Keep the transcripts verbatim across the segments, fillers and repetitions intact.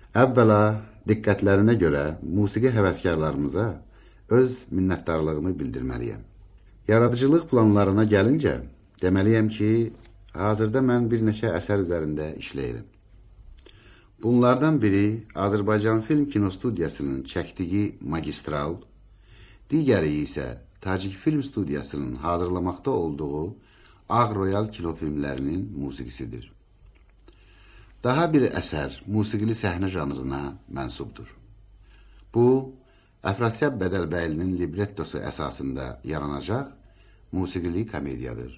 Əvvəla diqqətlərinə görə musiqi həvəskarlarımıza öz minnətdarlığımı bildirməliyəm. Yaradıcılıq planlarına gəlincə, deməliyəm ki, hazırda mən bir neçə əsər üzərində işləyirəm. Bunlardan biri Azərbaycan Film Kinostudiyasının çəkdiyi Magistral, digəri isə Tacik Film Studiyasının hazırlamaqda olduğu Ağ Royal kinofilmlərinin musiqisidir. Daha bir əsər musiqili səhnə janrına mənsubdur. Bu, Əfrasiyab Bədəlbəylinin librettosu əsasında yaranacaq musiqili komediyadır.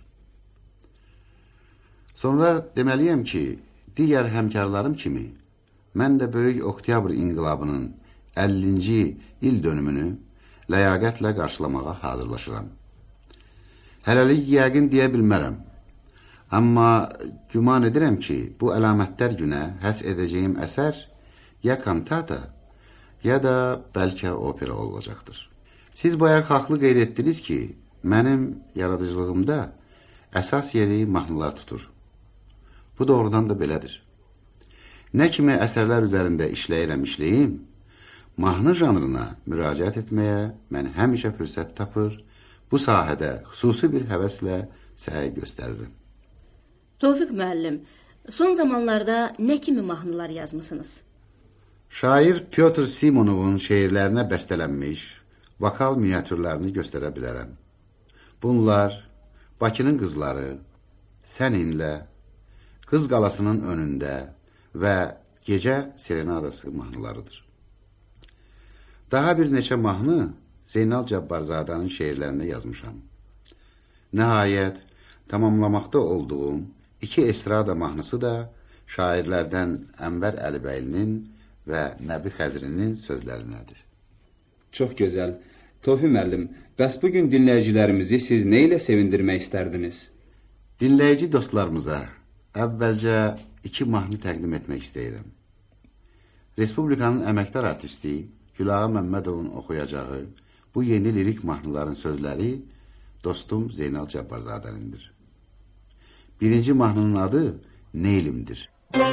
Sonra deməliyəm ki, digər həmkarlarım kimi, mən də Böyük Oktyabr İnqilabının əllinci il dönümünü ləyaqətlə qarşılamağa hazırlaşıram. Hələlik yəqin deyə bilmərəm. Amma güman edirəm ki, bu əlamətlər günə həs edəcəyim əsər ya kantata, ya da bəlkə opera olacaqdır. Siz bayaq haqlı qeyd etdiniz ki, mənim yaradıcılığımda əsas yeri mahnılar tutur. Bu doğrudan da belədir. Nə kimi əsərlər üzərində işləyirəm işləyim, mahnı janrına müraciət etməyə mən həmişə fürsət tapır, bu sahədə xüsusi bir həvəslə səy göstərirəm. Tofiq müəllim, son zamanlarda nə kimi mahnılar yazmısınız? Şair Pyotr Simonovun şeirlərinə bəstələnmiş vokal miniatürlərini göstərə bilərəm. Bunlar Bakının qızları, Səninlə, Qız qalasının önündə və Gecə serenadası mahnılarıdır. Daha bir neçə mahnı Zeynal Cabbarzadənin şeirlərinə yazmışam. Nəhayət, tamamlamaqda olduğum iki estrada mahnısı da şairlərdən Ənvər Əlibəylinin və Nəbi Xəzrinin sözlərindədir. Çox gözəl. Tofiq müəllim, bəs bugün dinləyicilərimizi siz nə ilə sevindirmək istərdiniz? Dinləyici dostlarımıza əvvəlcə iki mahnı təqdim etmək istəyirəm. Respublikanın əməkdar artisti Gülağa Məmmədovun oxuyacağı bu yeni lirik mahnıların sözləri dostum Zeynal Cabbarzadənindir. Birinci mahnının adı Neylimdir.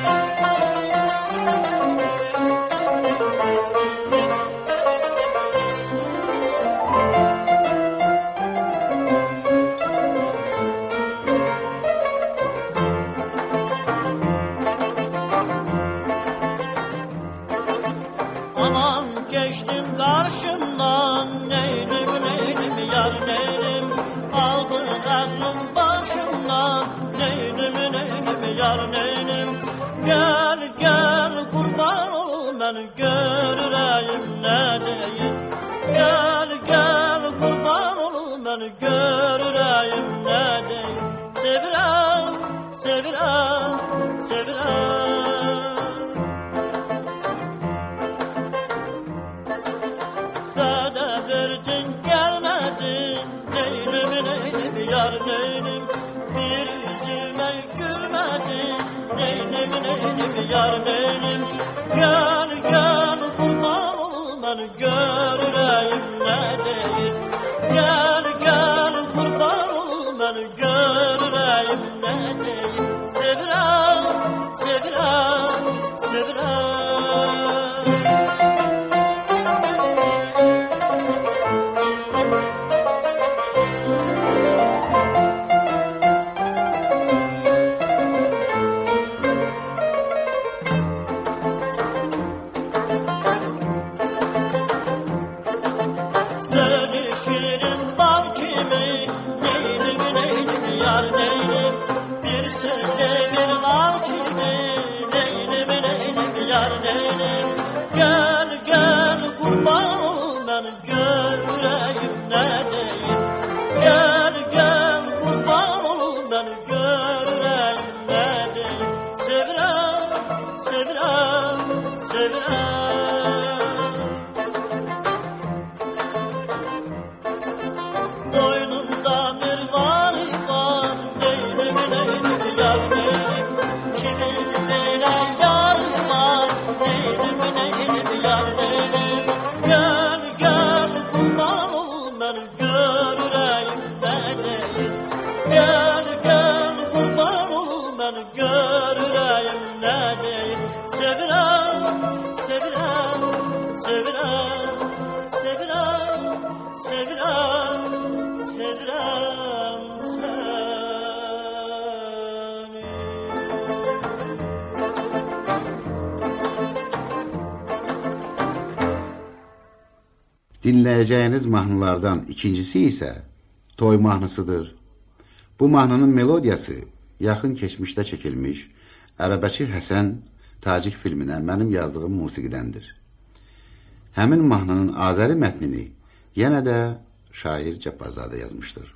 Aman geçtim karşımdan, neylim neylim yar neylim, aldın aklım başımdan, neylim neylim yar neylim, gel gel kurban ol ben görüreyim ne deyim, gel gel kurban ol ben görüreyim ne deyim, sevirem sevirem sevirem. Yar neylim, gel gel kurban ol ben görüreyim ne deyim, gel gel kurban ol ben görüreyim ne deyim, sevirem sevirem sevirem. Dinləyəcəyiniz mahnılardan ikincisi isə toy mahnısıdır. Bu mahnının melodiyası yaxın keçmişdə çəkilmiş Ərəbəçi Həsən Tacik filminə mənim yazdığım musiqidəndir. Həmin mahnının Azəri mətnini yenə də şair Cəbbarzadə yazmışdır.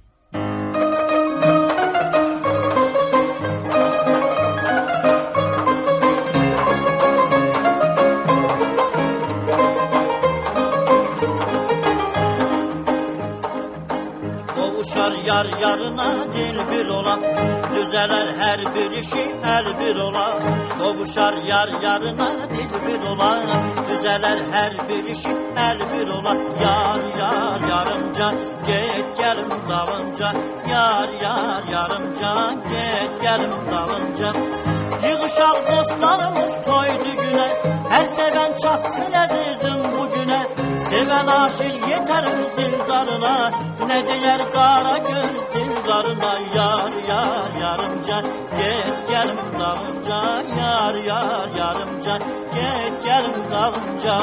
Yar yarına dil bir ola, düzeler her bir işi el bir ola. Kavuşar yar yarına dil bir ola, düzeler her bir işi el bir ola. Yar yar yarımca git gelim dalınca, yar yar yarımca git gelim dalınca. Yığışar dostlarımız toydu güne, her seven çatsın əzizim bugüne. Seven aşık yeter dildarına, ne diyer kara göz dildarına. Yar yar yarımca git gelim dalınca, yar yar yarımca git gelim dalınca.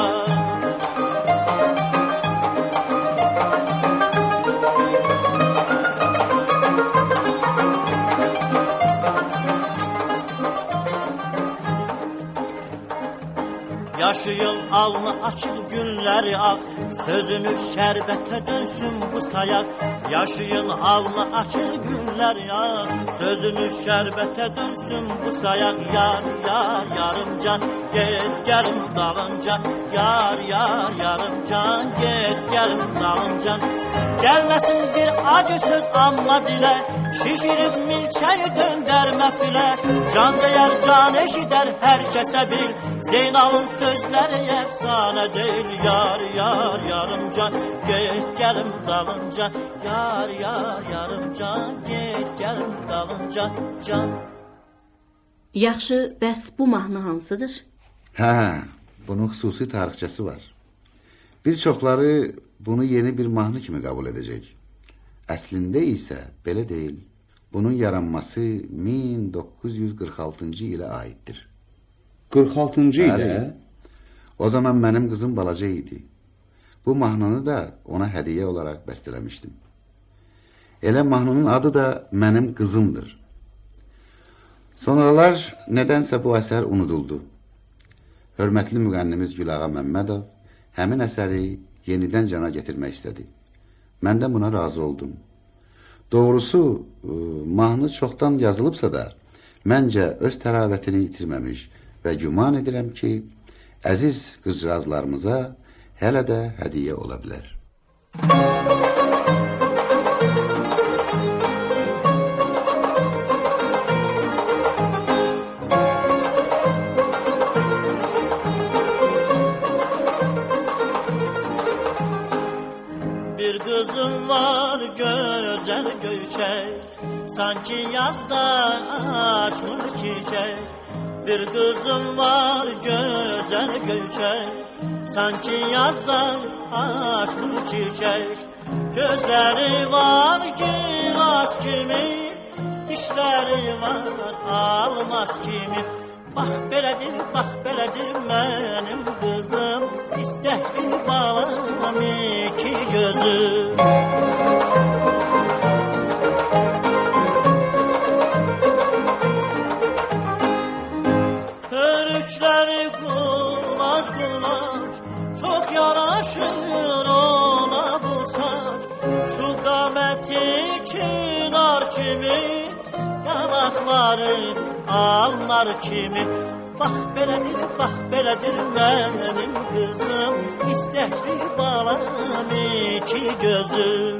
Yaşayın alnı açık günleri ak, sözünüz şerbete dönsün bu sayak. Yaşayın alnı açık günleri ak, sözünüz şerbete dönsün bu sayak. Yar yar yarımcan git gelim dalınca, yar yar yarımcan git gelim dalınca. Gelmesin bir acı söz amma dile, şişirip milçeyi dönderme file. Can değer can eşider herkese bil, Zeynal'ın sözleri efsane değil. Yar yar yarımcan git gelim dalınca, yar yar yarımcan git gelim dalınca can. Yaxşı, bəs bu mahnı hansıdır? Hə, bunun xüsusi tarixçəsi var. Bir çoxları bunu yeni bir mahnı kimi qəbul edəcək. Əslində isə belə deyil. Bunun yaranması min doqquz yüz qırx altıncı ilə aiddir. qırx altıncı ilə? O zaman mənim qızım balaca idi. Bu mahnını da ona hədiyyə olaraq bəstələmişdim. Elə mahnının adı da Mənim Qızımdır. Sonralar nədənsə bu əsər unuduldu. Hörmətli müğənnimiz Gülağa Məmmədov həmin əsəri yenidən cana getirmək istədi. Mən də buna razı oldum. Doğrusu, mahnı çoxdan yazılıbsa da, məncə öz təravətini itirməmiş və güman edirəm ki, əziz qızcağızlarımıza hələ də hədiyyə ola bilər. Bir kızım var güzel göçek, sanki yazda açmış çiçek. Bir kızım var güzel göçek, sanki yazdan açmış çiçek. Gözleri var gilas kimi, dişleri var almaz kimi. Bax belədir, bax belədir mənim qızım, istəkli balam iki gözüm. Hörükləri qulaç qulaç, çox yaraşır ona bu saç. Şu qaməti kinar kimi, yanaqları allar kimi. Bax belədir, bax belədir mənim qızım, istəkli balam iki gözüm.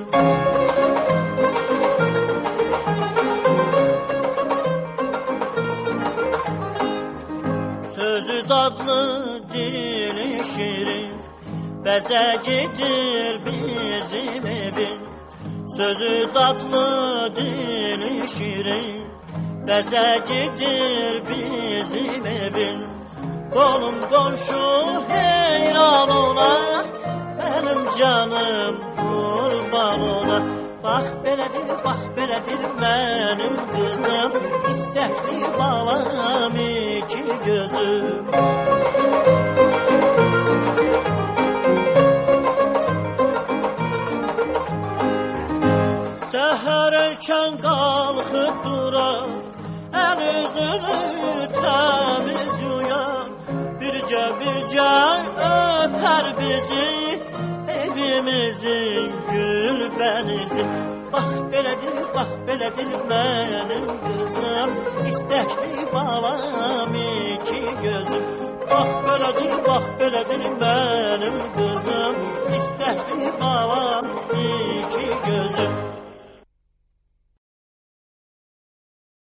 Sözü dadlı, dili şirin, bəzəcidir bizim evin. Sözü dadlı, dili şirin, bəzəcidir bizim evin. Qolum qonşu heyran ona, mənim canım qurban ona. Bax belədir, bax belədir mənim qızım, istəkli balam iki gözüm. bax belədir mənim qızım, istəkli balam iki gözüm. Bax belədir, bax belədir mənim qızım.